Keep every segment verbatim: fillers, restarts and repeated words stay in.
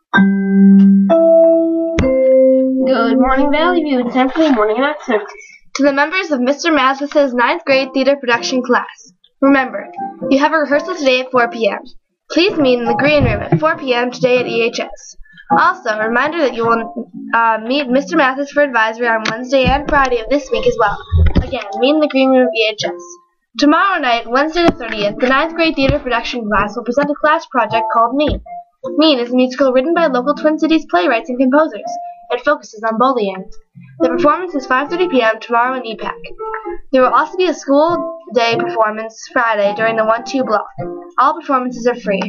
Good morning, Valley View. It's time for the morning announcements. To the members of Mister Mathis's ninth grade theater production class, remember, you have a rehearsal today at four p m Please meet in the green room at four p m today at E H S. Also, a reminder that you will uh, meet Mister Mathis for advisory on Wednesday and Friday of this week as well. Again, meet in the green room of E H S. Tomorrow night, Wednesday the thirtieth, the ninth grade theater production class will present a class project called Mean. Mean is a musical written by local Twin Cities playwrights and composers. It focuses on bullying. The performance is five thirty p m tomorrow in E PAC. There will also be a school day performance Friday during the one two block. All performances are free.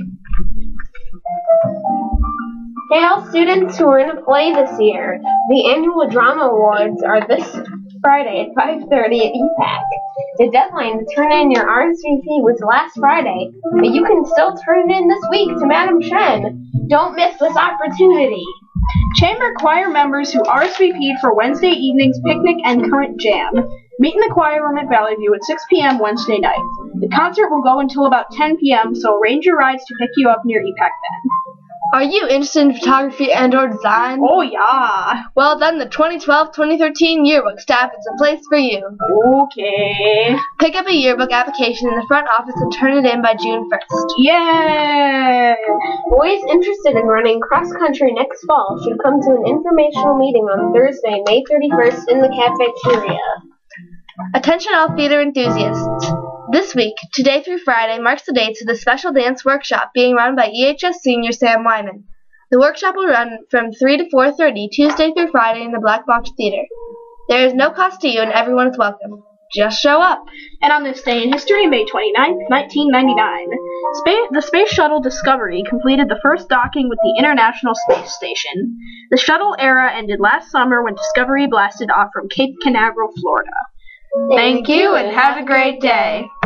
Hey, all students who are in a play this year, the annual drama awards are this Friday at five thirty at E PAC. The deadline to turn in your R S V P was last Friday, but you can still turn it in this week to Madam Shen. Don't miss this opportunity. Chamber choir members who R S V P'd for Wednesday evening's picnic and current jam, meet in the choir room at Valley View at six p m Wednesday night. The concert will go until about ten p m, so arrange your rides to pick you up near E PAC then. Are you interested in photography and or design? Oh yeah! Well then, the twenty twelve twenty thirteen yearbook staff is a place for you. Okay. Pick up a yearbook application in the front office and turn it in by June first. Yay! Boys interested in running cross-country next fall should come to an informational meeting on Thursday, May thirty-first in the cafeteria. Attention all theater enthusiasts. This week, today through Friday, marks the dates of the special dance workshop being run by E H S senior Sam Wyman. The workshop will run from three to four thirty, Tuesday through Friday in the Black Box Theater. There is no cost to you and everyone is welcome. Just show up. And on this day in history, May twenty-ninth, nineteen ninety-nine, Space, the Space Shuttle Discovery completed the first docking with the International Space Station. The shuttle era ended last summer when Discovery blasted off from Cape Canaveral, Florida. Thank you and have a great day.